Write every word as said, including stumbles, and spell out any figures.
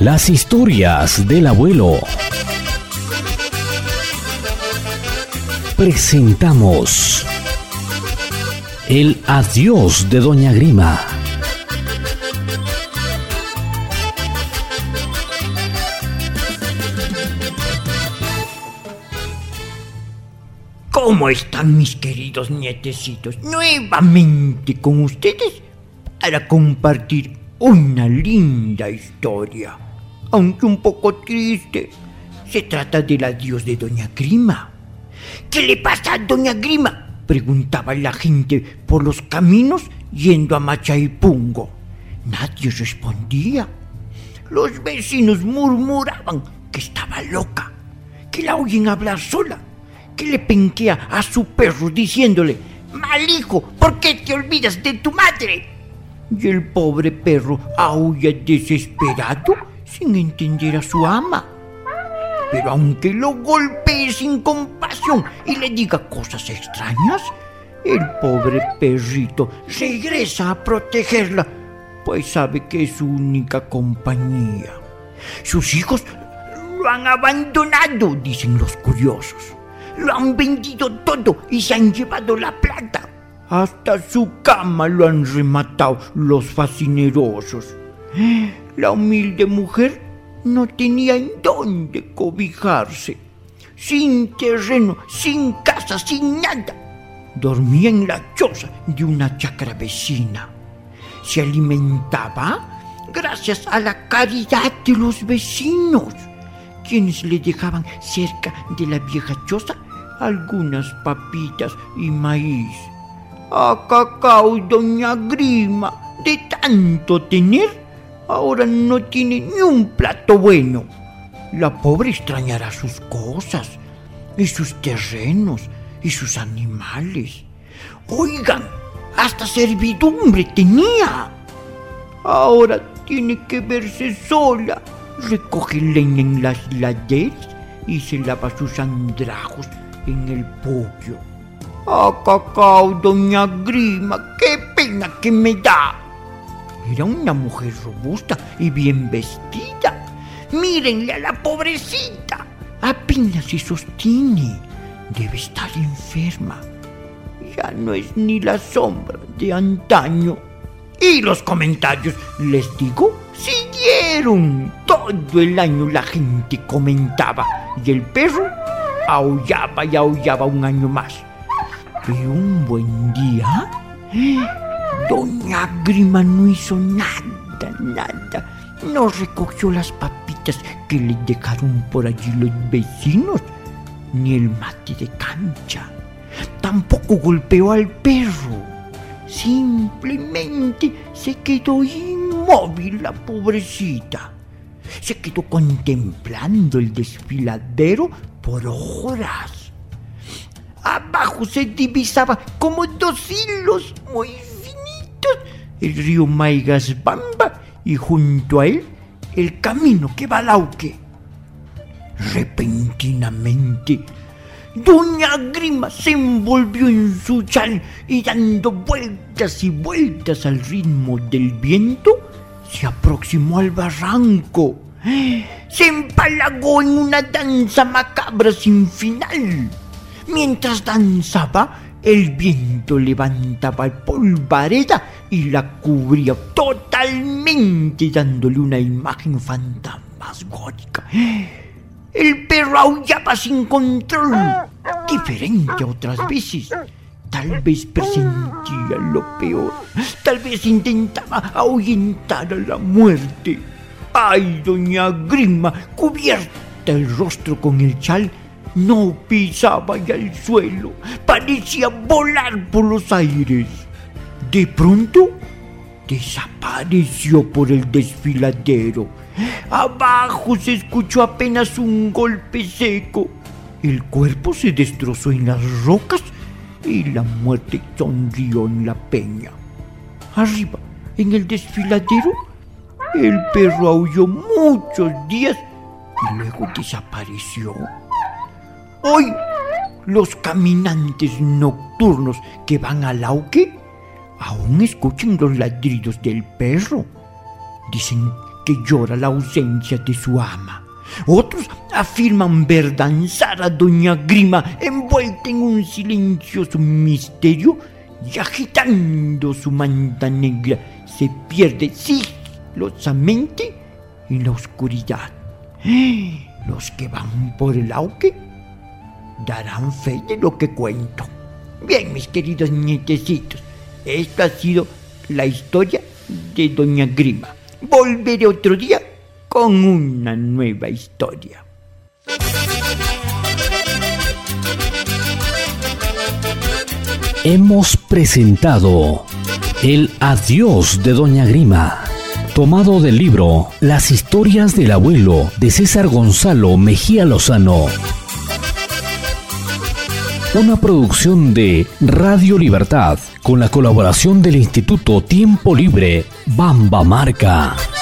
Las historias del abuelo. Presentamos El adiós de Doña Grima. ¿Cómo están mis queridos nietecitos? Nuevamente con ustedes para compartir una linda historia, aunque un poco triste. Se trata del adiós de Doña Grima. ¿Qué le pasa a Doña Grima?, preguntaba la gente por los caminos yendo a Machaipungo. Nadie respondía. Los vecinos murmuraban que estaba loca, que la oyen hablar sola, que le penquea a su perro diciéndole: «Mal hijo, ¿por qué te olvidas de tu madre?». Y el pobre perro aúlla desesperado sin entender a su ama. Pero aunque lo golpee sin compasión y le diga cosas extrañas, el pobre perrito regresa a protegerla, pues sabe que es su única compañía. Sus hijos lo han abandonado, dicen los curiosos. Lo han vendido todo y se han llevado la plata. Hasta su cama lo han rematado los fascinerosos. La humilde mujer no tenía en dónde cobijarse. Sin terreno, sin casa, sin nada. Dormía en la choza de una chacra vecina. Se alimentaba gracias a la caridad de los vecinos, quienes le dejaban cerca de la vieja choza algunas papitas y maíz. Acacao, Doña Grima, de tanto tener, ahora no tiene ni un plato bueno. La pobre extrañará sus cosas, y sus terrenos, y sus animales. Oigan, hasta servidumbre tenía. Ahora tiene que verse sola. Recoge leña en las laderas y se lava sus andrajos en el pollo. ¡Ah, cacao, Doña Grima! ¡Qué pena que me da! Era una mujer robusta y bien vestida. Mírenle a la pobrecita. Apenas se sostiene. Debe estar enferma. Ya no es ni la sombra de antaño. Y los comentarios, les digo, siguieron. Todo el año la gente comentaba y el perro aullaba y aullaba un año más. Pero un buen día, Doña Grima no hizo nada, nada. No recogió las papitas que le dejaron por allí los vecinos, ni el mate de cancha. Tampoco golpeó al perro. Simplemente se quedó inmóvil la pobrecita. Se quedó contemplando el desfiladero por horas. Abajo se divisaba como dos hilos muy finitos el río Maigasbamba y junto a él el camino que va al Lauque. Repentinamente, Doña Grima se envolvió en su chal y dando vueltas y vueltas al ritmo del viento, se aproximó al barranco. Se empalagó en una danza macabra sin final. Mientras danzaba, el viento levantaba polvareda y la cubría totalmente, dándole una imagen fantasmagórica. El perro aullaba sin control, diferente a otras veces. Tal vez presentía lo peor. Tal vez intentaba ahuyentar a la muerte. ¡Ay, Doña Grima, cubierta el rostro con el chal, no pisaba ya el suelo! Parecía volar por los aires. De pronto, desapareció por el desfiladero. Abajo se escuchó apenas un golpe seco. El cuerpo se destrozó en las rocas y la muerte sonrió en la peña. Arriba, en el desfiladero, el perro aulló muchos días y luego desapareció. Hoy, los caminantes nocturnos que van al Lauque aún escuchan los ladridos del perro. Dicen que llora la ausencia de su ama. Otros afirman ver danzar a doña Grima envuelta en un silencioso misterio y agitando su manta negra se pierde sigilosamente en la oscuridad. Los que van por el auque darán fe de lo que cuento. Bien, mis queridos nietecitos, esto ha sido la historia de doña Grima. Volveré otro día con una nueva historia. Hemos presentado El adiós de doña Grima, tomado del libro Las historias del abuelo de César Gonzalo Mejía Lozano. Una producción de Radio Libertad con la colaboración del Instituto Tiempo Libre Bamba Marca.